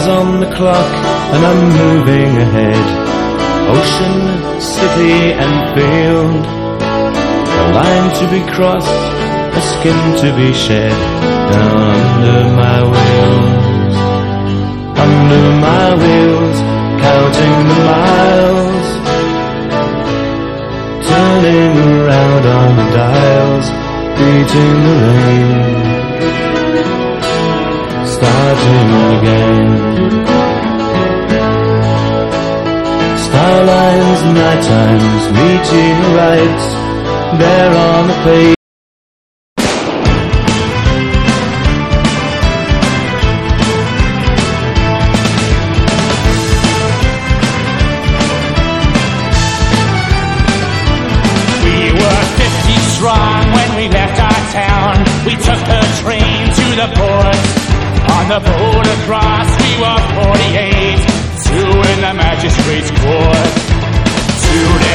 hours on the clock and I'm moving ahead. Ocean, city and field, a line to be crossed, a skin to be shed. Down under my wheels, under my wheels, counting the miles, turning around on the dials, beating the rain, starting again. Starlines, night times, meteorites, there on the page. We were 50 strong when we left our town. We took the train to the port. On the boat across, we were 48, two in the magistrate's court. 2 days